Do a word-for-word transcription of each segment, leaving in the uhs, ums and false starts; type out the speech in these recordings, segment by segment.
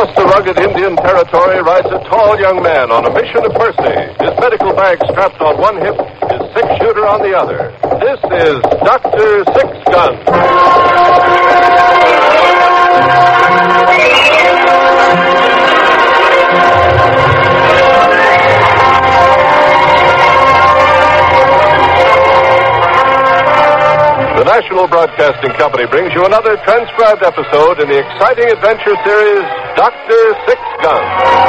Across the rugged Indian territory rides a tall young man on a mission of mercy. His medical bag strapped on one hip, his six-shooter on the other. This is Doctor Six Gun. The National Broadcasting Company brings you another transcribed episode in the exciting adventure series, Doctor Six Gun.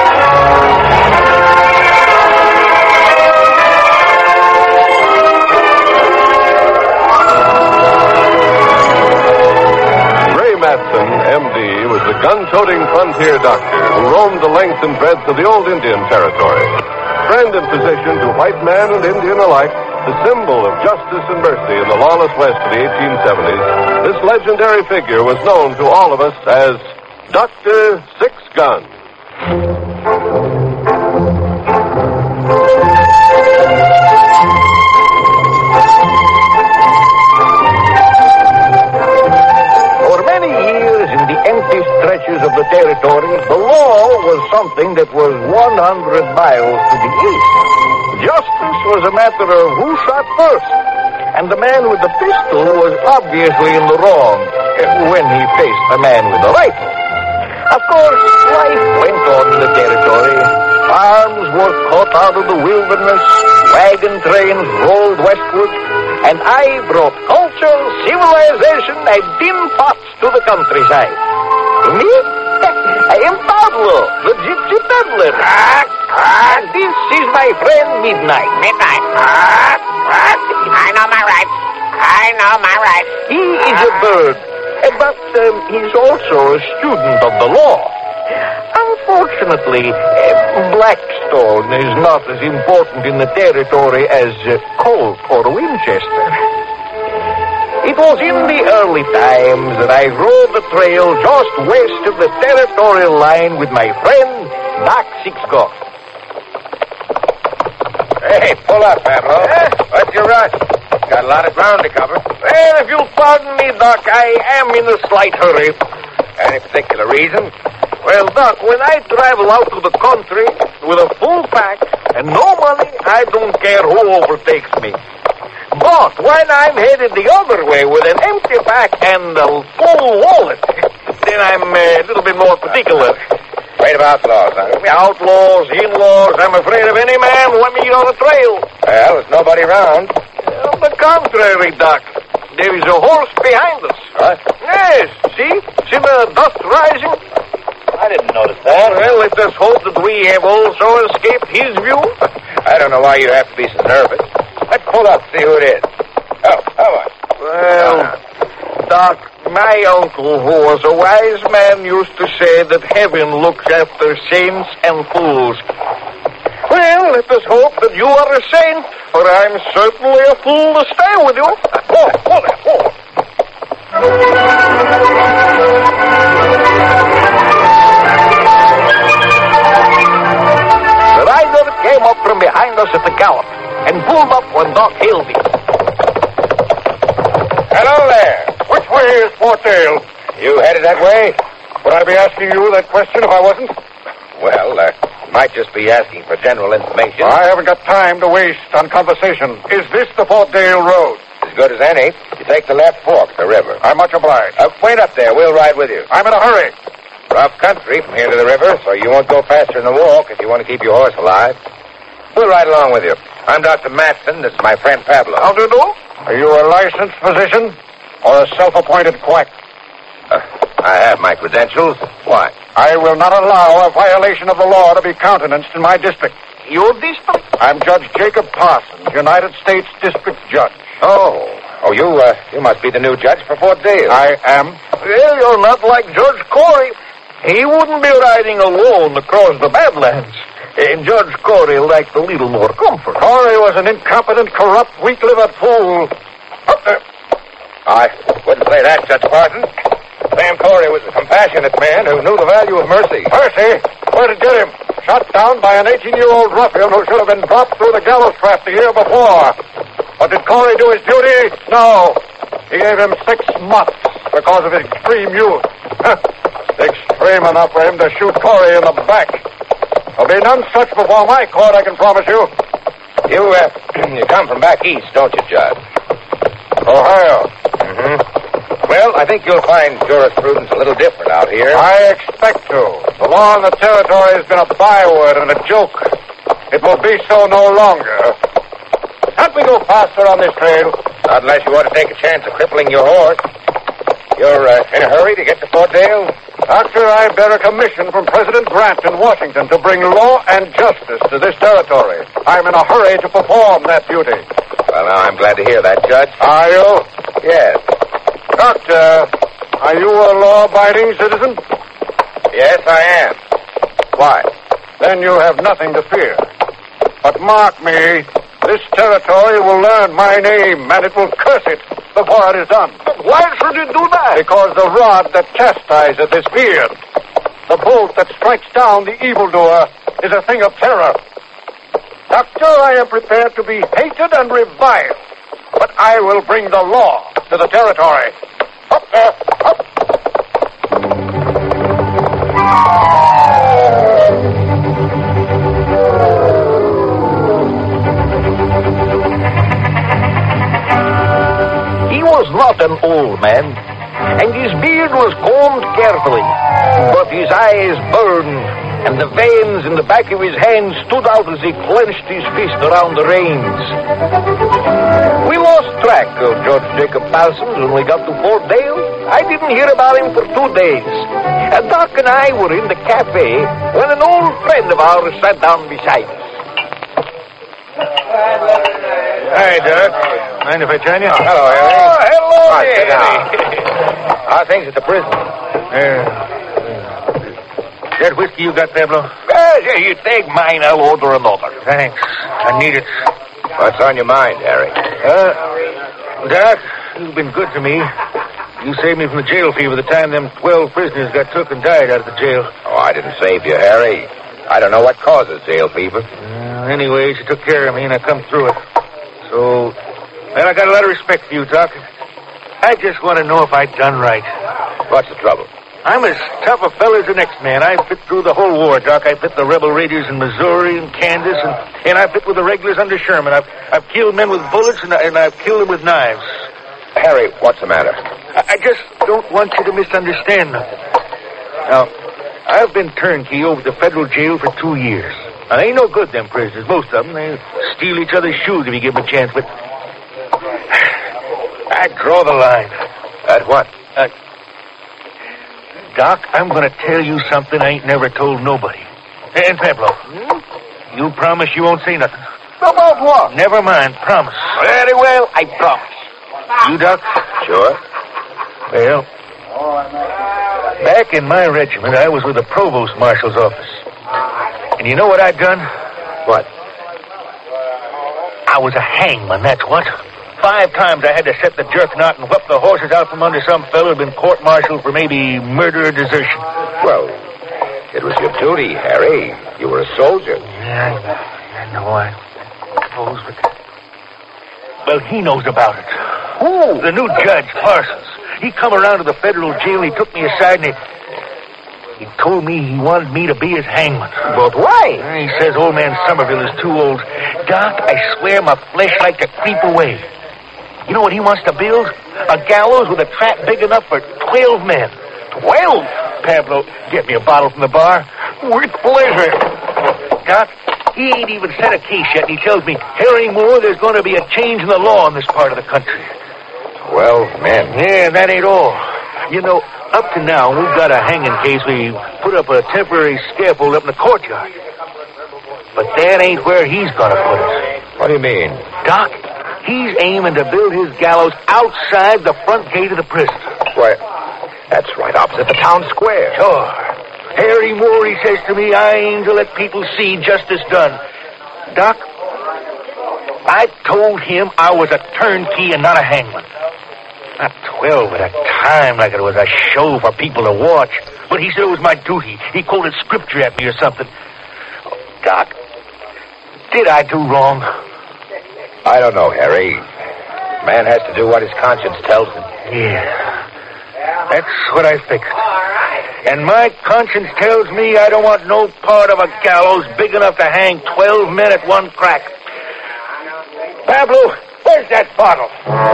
Ray Matson, M D, was a gun-toting frontier doctor who roamed the length and breadth of the old Indian Territory. Friend and physician to white man and Indian alike, the symbol of justice and mercy in the lawless West of the eighteen seventies, this legendary figure was known to all of us as Doctor Six Gun. For many years in the empty stretches of the territory, the law was something that was one hundred miles to the east. Justice was a matter of who shot first, and the man with the pistol was obviously in the wrong when he faced the man with the rifle. Of course, life went on in the territory. Farms were cut out of the wilderness, wagon trains rolled westward, and I brought culture, civilization, and tin pots to the countryside. To me, I am Pablo, the gypsy peddler. And this is my friend Midnight. Midnight. I know my rights. I know my rights. He is a bird, but um, he's also a student of the law. Unfortunately, uh, Blackstone is not as important in the territory as uh, Colt or Winchester. It was in the early times that I rode the trail just west of the territorial line with my friend Doc Six Gun. Hey, pull up, Pablo. Eh? What's your rush? Got a lot of ground to cover. Well, if you'll pardon me, Doc, I am in a slight hurry. Any particular reason? Well, Doc, when I travel out to the country with a full pack and no money, I don't care who overtakes me. But when I'm headed the other way with an empty pack and a full wallet, then I'm uh, a little bit more particular. Afraid of outlaws, huh? Outlaws, in-laws, I'm afraid of any man who I meet on the trail. Well, there's nobody around. On the contrary, Doc. There is a horse behind us. What? Yes, see? See the dust rising? I didn't notice that. Well, let us hope that we have also escaped his view. I don't know why you have to be so nervous. Let's pull up, see who it is. Oh, how much? Well, Doc, my uncle, who was a wise man, used to say that heaven looks after saints and fools. Well, let us hope that you are a saint, for I'm certainly a fool to stay with you. Oh, hold it, hold it. The rider came up from behind us at the gallop and pulled up when Doc hailed him. Hello there. Which way is Fort Dale? You headed that way? Would I be asking you that question if I wasn't? Well, uh, might just be asking for general information. I haven't got time to waste on conversation. Is this the Fort Dale Road? As good as any. You take the left fork, the river. I'm much obliged. Uh, wait up there. We'll ride with you. I'm in a hurry. Rough country from here to the river, so you won't go faster than the walk if you want to keep your horse alive. We'll ride along with you. I'm Doctor Matson. This is my friend Pablo. How do you do? Are you a licensed physician or a self-appointed quack? Uh, I have my credentials. Why? I will not allow a violation of the law to be countenanced in my district. Your district? I'm Judge Jacob Parsons, United States District Judge. Oh. Oh, you, uh, you must be the new judge for Fort Dale. I am. Well, you're not like Judge Corey. He wouldn't be riding alone across the Badlands. And Judge Corey liked a little more comfort. Corey was an incompetent, corrupt, weak-livered fool. Up there. I wouldn't say that, Judge Parsons. Sam Corey was a compassionate man who knew the value of mercy. Mercy? Where'd it get him? Shot down by an eighteen-year-old ruffian who should have been dropped through the gallows trap the year before. But did Corey do his duty? No. He gave him six months because of his extreme youth. Extreme scream enough for him to shoot Corey in the back. There'll be none such before my court, I can promise you. You, uh, you come from back east, don't you, Judge? Ohio. Mm-hmm. Well, I think you'll find jurisprudence a little different out here. I expect to. The law in the territory has been a byword and a joke. It will be so no longer. Can't we go faster on this trail? Not unless you want to take a chance of crippling your horse. You're uh, in a hurry to get to Fort Dale? Doctor, I bear a commission from President Grant in Washington to bring law and justice to this territory. I'm in a hurry to perform that duty. Well, now, I'm glad to hear that, Judge. Are you? Yes. Doctor, are you a law-abiding citizen? Yes, I am. Why? Then you have nothing to fear. But mark me, this territory will learn my name, and it will curse it before it is done. But why should it do that? Because the rod that chastiseth is feared. The bolt that strikes down the evildoer is a thing of terror. Doctor, I am prepared to be hated and reviled, but I will bring the law to the territory. Up there, up. He was not an old man, and his beard was combed carefully, but his eyes burned, and the veins in the back of his hands stood out as he clenched his fist around the reins. We lost track of George Jacob Parsons when we got to Fort Dale. I didn't hear about him for two days. And Doc and I were in the cafe when an old friend of ours sat down beside us. Hey, Doc. Mind if I join you? Oh, hello, Harry. Oh, hello Come on, there. sit down. How are things at the prison? Yeah. That whiskey you got, Pablo? Well, here, you take mine, I'll order another. Thanks. I need it. What's on your mind, Harry? Uh, Doc, you've been good to me. You saved me from the jail fever the time them twelve prisoners got took and died out of the jail. Oh, I didn't save you, Harry. I don't know what causes jail fever. Uh, anyways, you took care of me, and I come through it. So, well, I got a lot of respect for you, Doc. I just want to know if I done right. What's the trouble? I'm as tough a fella as the next man. I fit through the whole war, Doc. I fit the rebel raiders in Missouri and Kansas, and, and I fit with the regulars under Sherman. I've, I've killed men with bullets, and, I, and I've killed them with knives. Harry, what's the matter? I, I just don't want you to misunderstand nothing. Now, I've been turnkey over the federal jail for two years. Now, they ain't no good, them prisoners, most of them. They steal each other's shoes if you give them a chance, but I draw the line. At what? Uh, Doc, I'm going to tell you something I ain't never told nobody. And Pablo, hmm? You promise you won't say nothing. About what? Never mind, promise. Very well, I promise. You, Doc? Sure. Well, back in my regiment, I was with the provost marshal's office. And you know what I'd done? What? I was a hangman, that's what. Five times I had to set the jerk knot and whip the horses out from under some fellow who'd been court-martialed for maybe murder or desertion. Well, it was your duty, Harry. You were a soldier. Yeah, I, I know, I suppose, but... Well, he knows about it. Who? The new judge, Parsons. He come around to the federal jail and he took me aside and he... He told me he wanted me to be his hangman. But why? He says old man Somerville is too old. Doc, I swear my flesh like to creep away. You know what he wants to build? A gallows with a trap big enough for twelve men. Twelve? Pablo, get me a bottle from the bar. With pleasure. Doc, he ain't even set a case yet, and he tells me, Harry Moore, there's going to be a change in the law in this part of the country. Twelve men. Yeah, that ain't all. You know, up to now, we've got a hanging case. We put up a temporary scaffold up in the courtyard. But that ain't where he's going to put it. What do you mean? Doc, he's aiming to build his gallows outside the front gate of the prison. Why, that's right opposite the town square. Sure. Harry Moore, he says to me, I aim to let people see justice done. Doc, I told him I was a turnkey and not a hangman. Not twelve at a time like it was a show for people to watch. But he said it was my duty. He quoted scripture at me or something. Doc, did I do wrong? I don't know, Harry. Man has to do what his conscience tells him. Yeah. That's what I figured. And my conscience tells me I don't want no part of a gallows big enough to hang twelve men at one crack. Pablo, where's that bottle?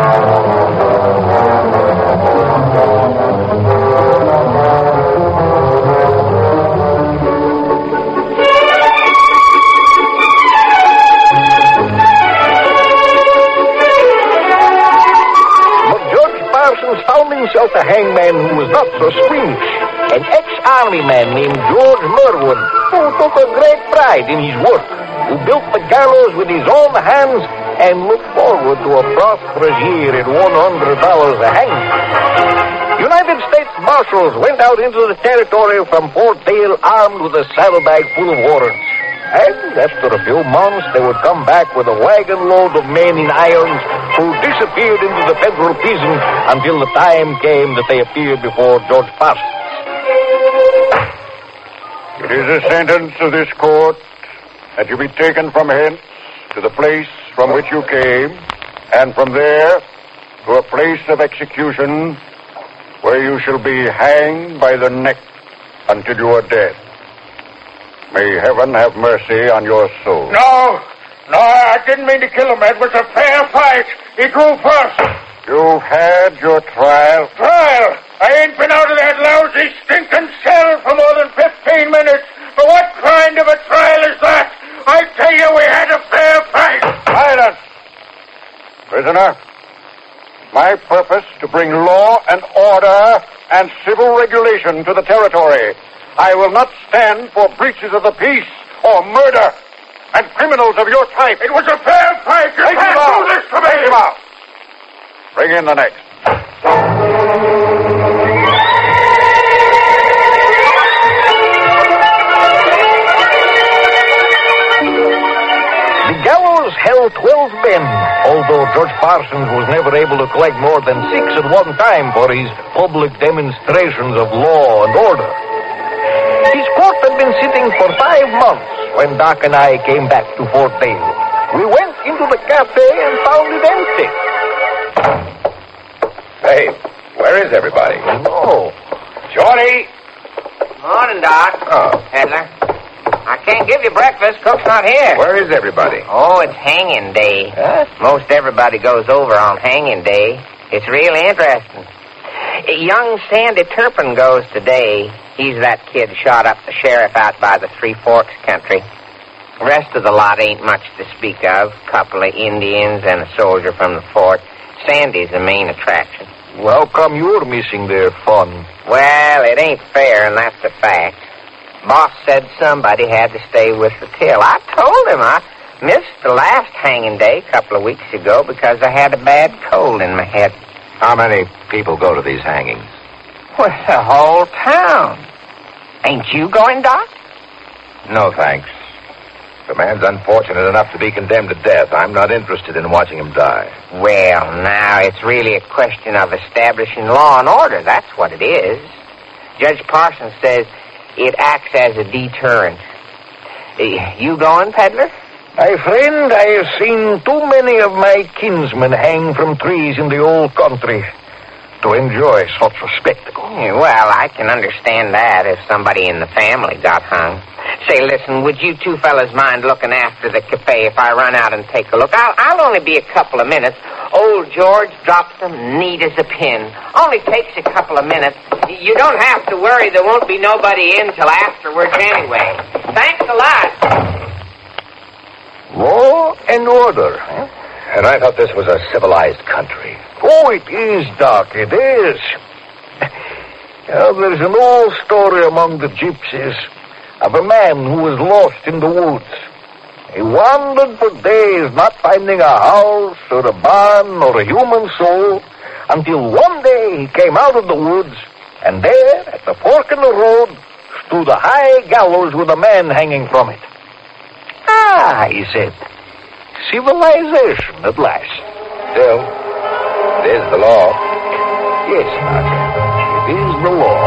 Found himself a hangman who was not so squeamish, an ex-army man named George Merwin, who took a great pride in his work, who built the gallows with his own hands and looked forward to a prosperous year at one hundred dollars a hangman. United States Marshals went out into the territory from Fort Dale armed with a saddlebag full of warrants. And after a few months, they would come back with a wagon load of men in irons who disappeared into the federal prison until the time came that they appeared before George Parsons. It is a sentence of this court that you be taken from hence to the place from which you came, and from there to a place of execution where you shall be hanged by the neck until you are dead. May heaven have mercy on your soul. No, no, I didn't mean to kill him. It was a fair fight. He drew first. You've had your trial. Trial? I ain't been out of that lousy, stinking cell for more than fifteen minutes. But what kind of a trial is that? I tell you, we had a fair fight. Silence! Prisoner, my purpose to bring law and order and civil regulation to the territory. I will not stand for breaches of the peace or murder and criminals of your type. It was a fair fight. You Take can't him out. do this to me. Take him out. Bring in the next. The gallows held twelve men, although George Parsons was never able to collect more than six at one time for his public demonstrations of law and order. His court had been sitting for five months when Doc and I came back to Fort Dale. We went into the cafe and found it empty. Hey, where is everybody? Oh. Shorty! Morning, Doc. Oh. Peddler. I can't give you breakfast. Cook's not here. Where is everybody? Oh, it's hanging day. Huh? Most everybody goes over on hanging day. It's really interesting. Young Sandy Turpin goes today. He's that kid shot up the sheriff out by the Three Forks country. The rest of the lot ain't much to speak of. Couple of Indians and a soldier from the fort. Sandy's the main attraction. Well, how come you're missing their fun? Well, it ain't fair, and that's a fact. Boss said somebody had to stay with the till. I told him I missed the last hanging day a couple of weeks ago because I had a bad cold in my head. How many people go to these hangings? Well, the whole town. Ain't you going, Doc? No, thanks. The man's unfortunate enough to be condemned to death. I'm not interested in watching him die. Well, now, it's really a question of establishing law and order. That's what it is. Judge Parsons says it acts as a deterrent. Uh, you going, Peddler? My friend, I have seen too many of my kinsmen hang from trees in the old country to enjoy such a spectacle. Yeah, well, I can understand that if somebody in the family got hung. Say, listen, would you two fellas mind looking after the cafe if I run out and take a look? I'll, I'll only be a couple of minutes. Old George drops them neat as a pin. Only takes a couple of minutes. You don't have to worry there won't be nobody in till afterwards anyway. Thanks a lot. Law and order, huh? And I thought this was a civilized country. Oh, it is, Doc, it is. Now, there's an old story among the gypsies of a man who was lost in the woods. He wandered for days, not finding a house or a barn or a human soul, until one day he came out of the woods, and there, at the fork in the road, stood a high gallows with a man hanging from it. Ah, he said, civilization at last. Still, it is the law. Yes, Doc, it is the law.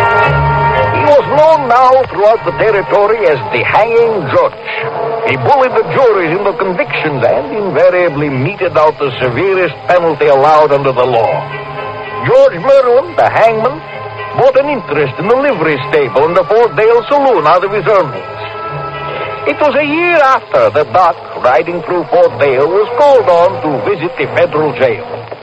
He was known now throughout the territory as the Hanging Judge. He bullied the juries in the convictions and invariably meted out the severest penalty allowed under the law. George Merlin, the hangman, bought an interest in the livery stable in the Fort Dale Saloon out of his earnings. It was a year after that Doc, riding through Fort Dale, was called on to visit the federal jail.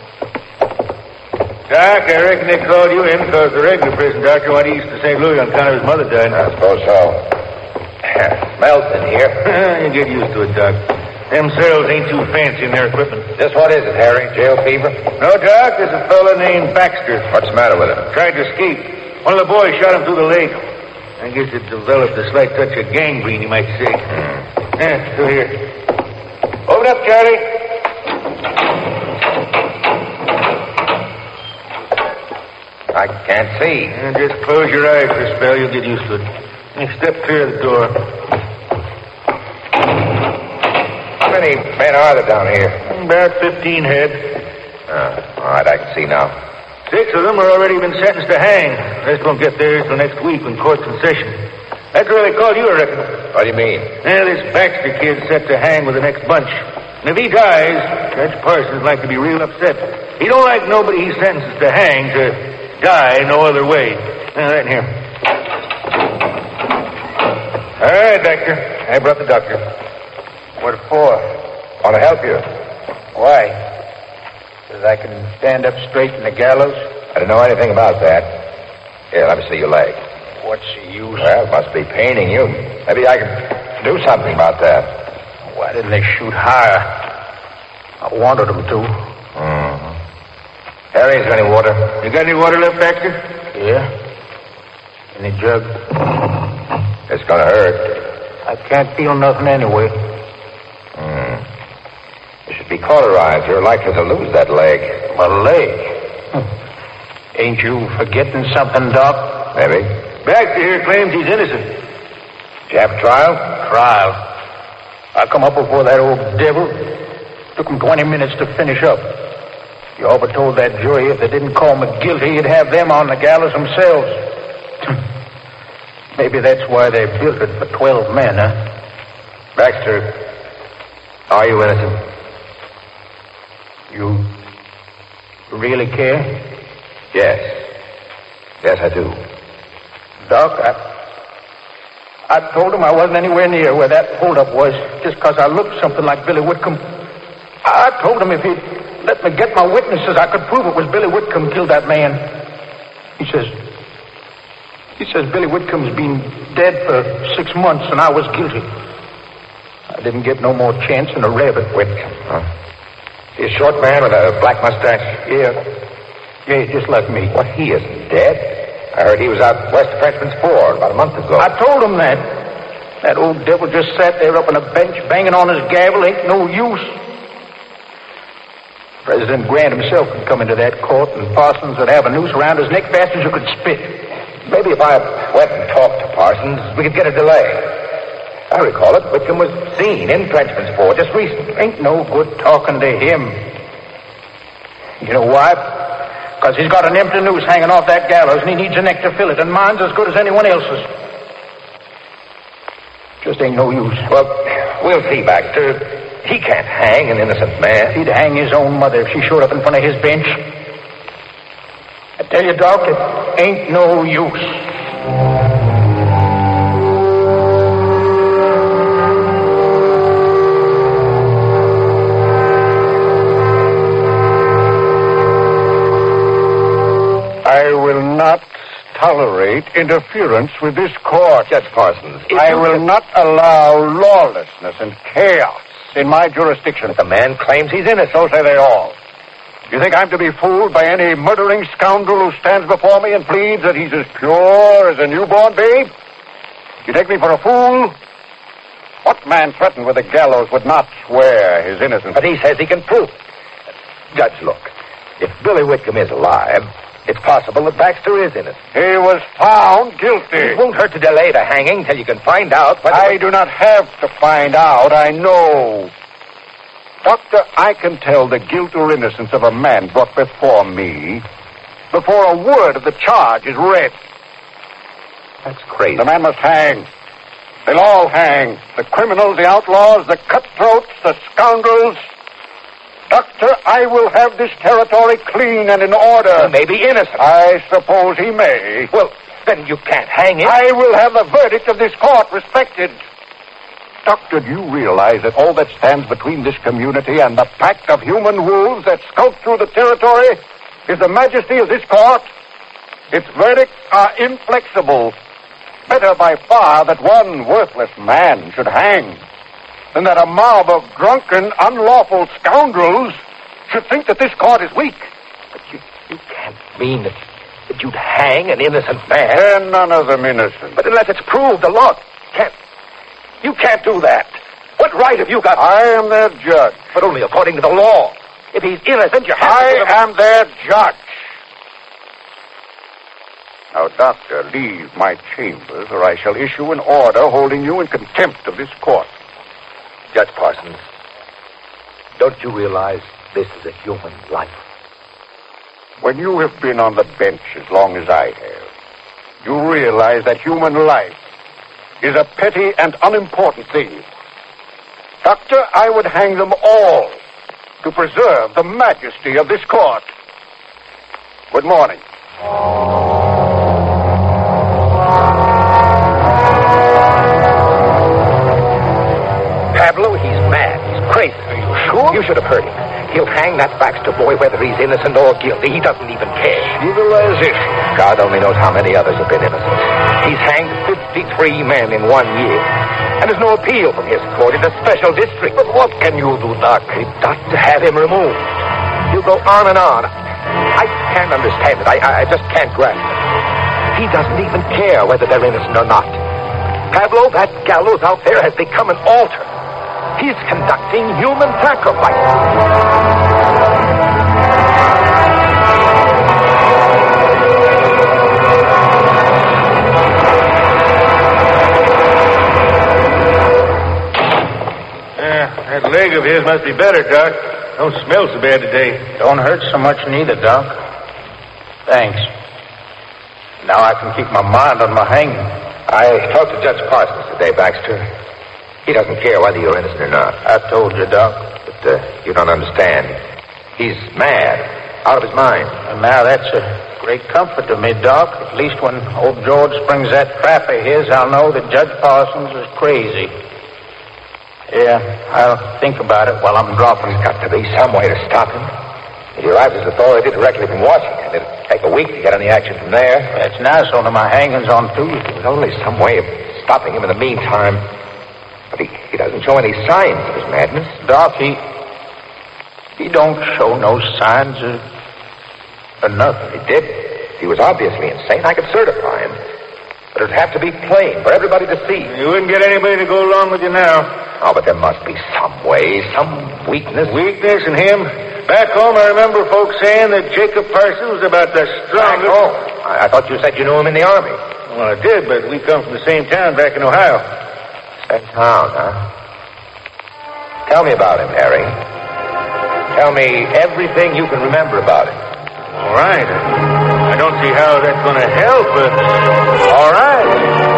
Doc, I reckon they called you in because the regular prison doctor went east to Saint Louis on account of his mother died. I suppose so. Smells in here. You get used to it, Doc. Them cells ain't too fancy in their equipment. Just what is it, Harry? Jail fever? No, Doc, there's a fella named Baxter. What's the matter with him? Tried to escape. One of the boys shot him through the leg. I guess it developed a slight touch of gangrene, you might say. Mm. Yeah, still here. Open up, Charlie. I can't see. Yeah, just close your eyes for a spell. You'll get used to it. And step clear of the door. How many men are there down here? About fifteen head. Uh, all right, I can see now. Six of them are already been sentenced to hang. The rest won't get theirs till next week when court's in session. That's where they called you, I reckon. What do you mean? Yeah, this Baxter kid's set to hang with the next bunch. And if he dies, Judge Parsons like to be real upset. He don't like nobody he sentences to hang to die no other way. Yeah, right in here. All right, Doctor. I brought the doctor. What for? Want to help you. Why? So that I can stand up straight in the gallows? I don't know anything about that. Here, let me see your leg. What's the use? Well, it must be paining you. Maybe I can do something about that. Why didn't they shoot higher? I wanted them to. Mm-hmm. Harry, is there any water? You got any water left, Baxter? Yeah. Any jug? It's gonna hurt. I can't feel nothing anyway. Hmm. You should be cauterized. You're likely to lose that leg. My leg? Hm. Ain't you forgetting something, Doc? Maybe. Baxter here claims he's innocent. Did you have a trial? Trial? I come up before that old devil. Took him twenty minutes to finish up. You all but told that jury if they didn't call me guilty, you'd have them on the gallows themselves. Maybe that's why they built it for twelve men, huh? Baxter, are you innocent? You really care? Yes. Yes, I do. Doc, I... I told him I wasn't anywhere near where that holdup was just because I looked something like Billy Whitcomb. I told him if he'd let me get my witnesses, I could prove it was Billy Whitcomb killed that man. He says... He says Billy Whitcomb's been dead for six months and I was guilty. I didn't get no more chance than a rabbit. Whitcomb, huh? He's a short man with a black mustache? Yeah. Yeah, just like me. What, he isn't dead? I heard he was out west of Frenchman's Ford about a month ago. I told him that. That old devil just sat there up on a bench banging on his gavel. Ain't no use. President Grant himself could come into that court and Parsons would have a noose around his neck fast as you could spit. Maybe if I went and talked to Parsons, we could get a delay. I recall it. Whitcomb was seen in Frenchman's Ford just recently. Ain't no good talking to him. You know why? Because he's got an empty noose hanging off that gallows and he needs a neck to fill it, and mine's as good as anyone else's. Just ain't no use. Well, we'll see, Baxter. He can't hang an innocent man. He'd hang his own mother if she showed up in front of his bench. I tell you, Doc, it ain't no use. I will not tolerate interference with this court. Judge Parsons. I will not allow lawlessness and chaos in my jurisdiction. But the man claims he's innocent. So say they all. You think I'm to be fooled by any murdering scoundrel who stands before me and pleads that he's as pure as a newborn babe? You take me for a fool? What man threatened with the gallows would not swear his innocence? But he says he can prove it. Judge, look. If Billy Whitcomb is alive, it's possible that Baxter is innocent. He was found guilty. It won't hurt to delay the hanging till you can find out whether... I do not have to find out. I know. Doctor, I can tell the guilt or innocence of a man brought before me before a word of the charge is read. That's crazy. The man must hang. They'll all hang. The criminals, the outlaws, the cutthroats, the scoundrels. Doctor, I will have this territory clean and in order. He may be innocent. I suppose he may. Well, then you can't hang him. I will have the verdict of this court respected. Doctor, do you realize that all that stands between this community and the pack of human wolves that skulk through the territory is the majesty of this court? Its verdicts are inflexible. Better by far that one worthless man should hang than that a mob of drunken, unlawful scoundrels should think that this court is weak. But you, you can't mean that, that you'd hang an innocent man. They're none of them innocent. But unless it's proved, the law can't... You can't do that. What right have you got? I am their judge. But only according to the law. If he's innocent, you have I to... I am their judge. Now, Doctor, leave my chambers, or I shall issue an order holding you in contempt of this court. Judge Parsons, don't you realize this is a human life? When you have been on the bench as long as I have, you realize that human life is a petty and unimportant thing. Doctor, I would hang them all to preserve the majesty of this court. Good morning. Pablo, he's mad. He's crazy. Are you sure? You should have heard him. He'll hang that Baxter boy whether he's innocent or guilty. He doesn't even care. Evil as if. God only knows how many others have been innocent. He's hanged fifty-three men in one year. And there's no appeal from his court. It's a special district. But what can you do, Doc? We've got to have him removed. He'll go on and on. I can't understand it. I, I, I just can't grasp it. He doesn't even care whether they're innocent or not. Pablo, that gallows out there has become an altar. He's conducting human sacrifice. That leg of his must be better, Doc. Don't smell so bad today. Don't hurt so much neither, Doc. Thanks. Now I can keep my mind on my hanging. I talked to Judge Parsons today, Baxter. He doesn't care whether you're innocent or not. I told you, Doc. But uh, you don't understand. He's mad, out of his mind. And now that's a great comfort to me, Doc. At least when old George springs that trap of his, I'll know that Judge Parsons is crazy. Yeah, I'll think about it while I'm dropping. There's got to be some way to stop him. He arrives as authority directly from Washington. It'll take a week to get any action from there. That's nice, only my hanging's on Tuesday. There's only some way of stopping him in the meantime. But he, he doesn't show any signs of his madness. Doc, he... He don't show no signs of... of nothing. He did. He was obviously insane. I could certify him. But it'd have to be plain for everybody to see. You wouldn't get anybody to go along with you now. Oh, but there must be some way, some weakness. Weakness in him? Back home, I remember folks saying that Jacob Parsons was about the strongest. Oh, I, I thought you said you knew him in the Army. Well, I did, but we come from the same town back in Ohio. Same town, huh? Tell me about him, Harry. Tell me everything you can remember about him. All right. I don't see how that's going to help, but all right.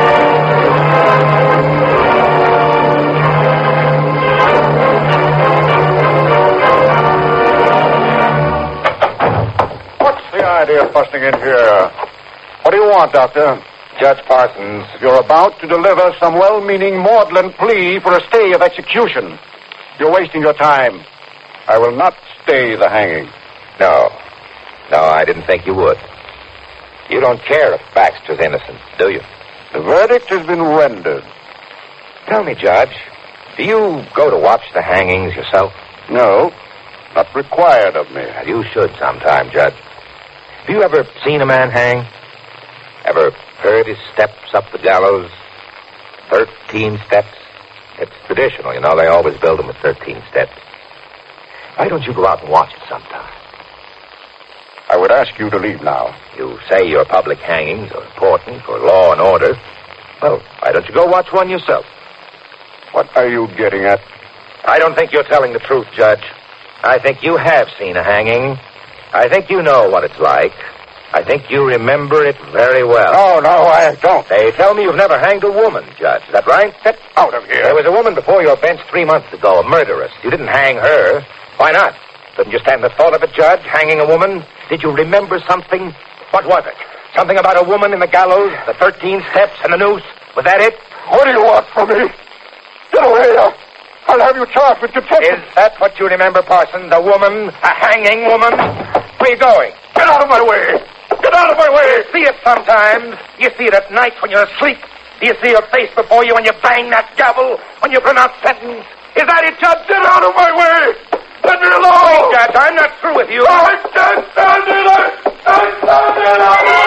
Idea of busting in here. What do you want, Doctor? Judge Parsons. You're about to deliver some well-meaning maudlin plea for a stay of execution. You're wasting your time. I will not stay the hanging. No. No, I didn't think you would. You don't care if Baxter's innocent, do you? The verdict has been rendered. Tell me, Judge, do you go to watch the hangings yourself? No, not required of me. You should sometime, Judge. Have you ever seen a man hang? Ever heard his steps up the gallows? Thirteen steps? It's traditional, you know. They always build them with thirteen steps. Why don't you go out and watch it sometime? I would ask you to leave now. You say your public hangings are important for law and order. Well, why don't you go watch one yourself? What are you getting at? I don't think you're telling the truth, Judge. I think you have seen a hanging. I think you know what it's like. I think you remember it very well. No, no, I don't. They tell me you've never hanged a woman, Judge. Is that right? Get out of here. There was a woman before your bench three months ago, a murderess. You didn't hang her. Why not? Couldn't you stand the thought of it, Judge, hanging a woman? Did you remember something? What was it? Something about a woman in the gallows, the thirteen steps, and the noose? Was that it? What do you want from me? Get away. I'll, I'll have you charged with contempt. Is that what you remember, Parsons? A woman? A hanging woman? Where are you going? Get out of my way. Get out of my way. You see it sometimes. You see it at night when you're asleep. Do you see your face before you when you bang that gavel, when you pronounce sentence? Is that it, Judge? Get out of my way. Let me alone. Wait, Judge, I'm not through with you. I can't stand it. I can't stand it.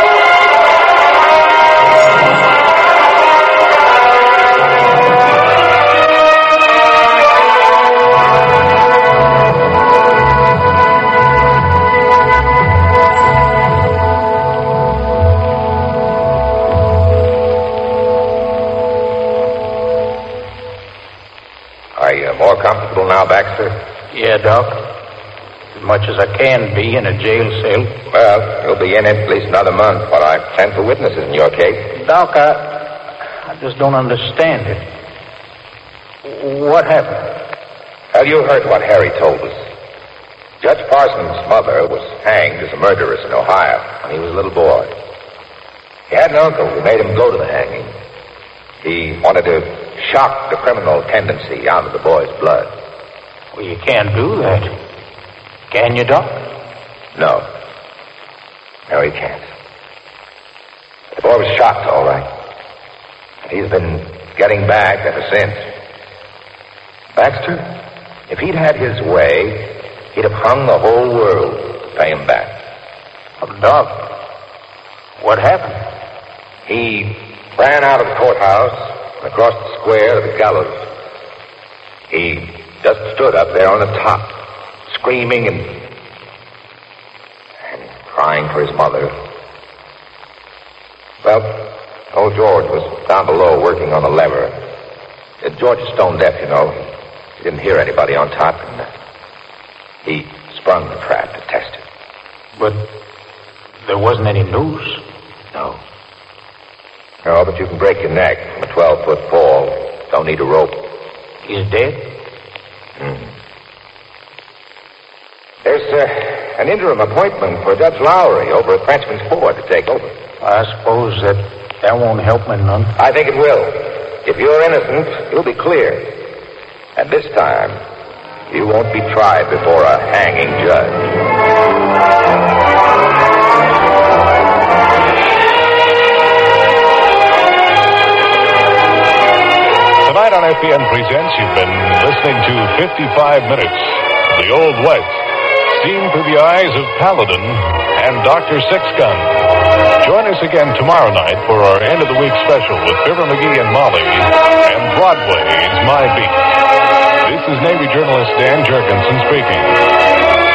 Are you more comfortable now, Baxter? Yeah, Doc. As much as I can be in a jail cell. Well, you'll be in it at least another month while I send for witnesses in your case. Doc, I, I just don't understand it. What happened? Well, you heard what Harry told us. Judge Parsons' mother was hanged as a murderess in Ohio when he was a little boy. He had an uncle who made him go to the hanging. He wanted to shock the criminal tendency out of the boy's blood. Well, you can't do that. Can you, Doc? No. No, he can't. The boy was shocked, all right. He's been getting back ever since. Baxter, if he'd had his way, he'd have hung the whole world to pay him back. Oh, Doc, what happened? He ran out of the courthouse and across the square to the gallows. He just stood up there on the top, screaming and, and crying for his mother. Well, old George was down below working on a lever. Uh, George is stone deaf, you know. He didn't hear anybody on top, and uh, he sprung the trap to test it. But there wasn't any noose. No. No, but you can break your neck from a twelve-foot fall. Don't need a rope. He's dead? Mm. There's uh, an interim appointment for Judge Lowry over at Frenchman's Ford to take over. I suppose that that won't help me none. I think it will. If you're innocent, you'll be clear. And this time, you won't be tried before a hanging judge. Tonight on F P N Presents, you've been listening to fifty-five minutes, The Old West, seen through the eyes of Paladin and Doctor Sixgun. Join us again tomorrow night for our end of the week special with Fibber McGee and Molly and Broadway's My Beat. This is Navy journalist Dan Jurgensen speaking.